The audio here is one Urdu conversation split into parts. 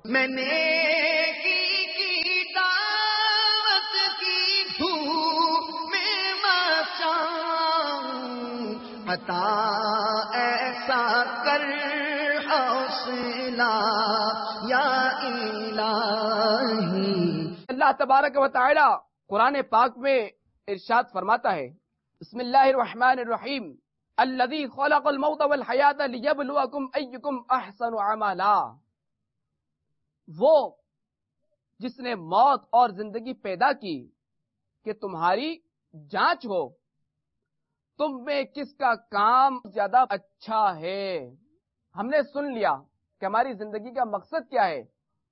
میں نیکی کی دعوت کی دھوپ میں مچاؤں، عطا ایسا کر حوصلہ یا الہی۔ اللہ تبارک و تعالی قرآن پاک میں ارشاد فرماتا ہے، بسم اللہ الرحمن الرحیم، الذی خلق الموت والحیات لیبلوکم ایکم احسن عملا۔ وہ جس نے موت اور زندگی پیدا کی کہ تمہاری جانچ ہو تم میں کس کا کام زیادہ اچھا ہے۔ ہم نے سن لیا کہ ہماری زندگی کا مقصد کیا ہے،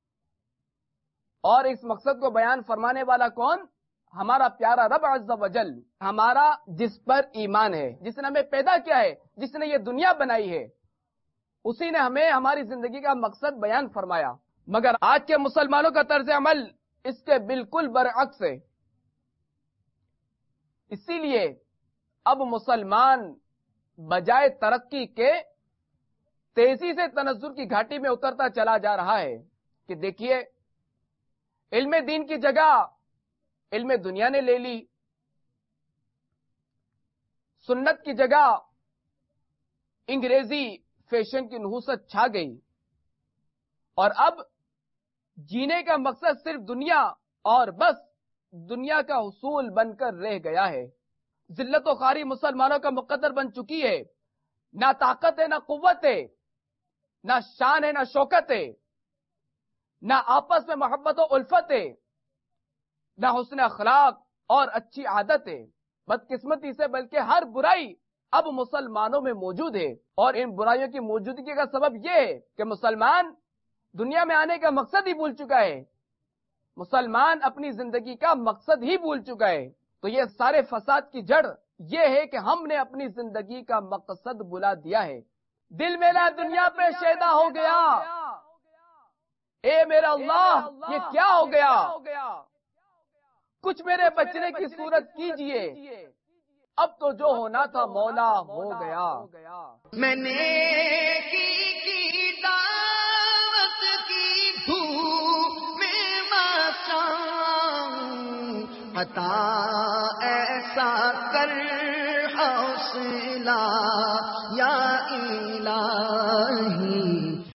اور اس مقصد کو بیان فرمانے والا کون؟ ہمارا پیارا رب عز و جل، ہمارا جس پر ایمان ہے، جس نے ہمیں پیدا کیا ہے، جس نے یہ دنیا بنائی ہے، اسی نے ہمیں ہماری زندگی کا مقصد بیان فرمایا۔ مگر آج کے مسلمانوں کا طرز عمل اس کے بالکل برعکس ہے۔ اسی لیے اب مسلمان بجائے ترقی کے تیزی سے تنزل کی گھاٹی میں اترتا چلا جا رہا ہے کہ دیکھیے، علم دین کی جگہ علم دنیا نے لے لی، سنت کی جگہ انگریزی فیشن کی نحوست چھا گئی، اور اب جینے کا مقصد صرف دنیا اور بس دنیا کا حصول بن کر رہ گیا ہے۔ ذلت و خواری مسلمانوں کا مقدر بن چکی ہے۔ نہ طاقت ہے، نہ قوت ہے، نہ شان ہے، نہ شوکت ہے، نہ آپس میں محبت و الفت ہے، نہ حسن اخلاق اور اچھی عادت ہے۔ بدقسمتی سے بلکہ ہر برائی اب مسلمانوں میں موجود ہے، اور ان برائیوں کی موجودگی کا سبب یہ ہے کہ مسلمان دنیا میں آنے کا مقصد ہی بھول چکا ہے، مسلمان اپنی زندگی کا مقصد ہی بھول چکا ہے۔ تو یہ سارے فساد کی جڑ یہ ہے کہ ہم نے اپنی زندگی کا مقصد بھلا دیا ہے۔ دل میرا دنیا پہ شیدا ہو گیا، اے میرا اللہ یہ کیا ہو گیا، کچھ میرے بچنے کی صورت کیجئے، اب تو جو ہونا تھا مولا ہو گیا۔ میں نیکی کی دعوت کی دھوپ میں مچاؤں، عطا ایسا کر حوصلہ یا الہی۔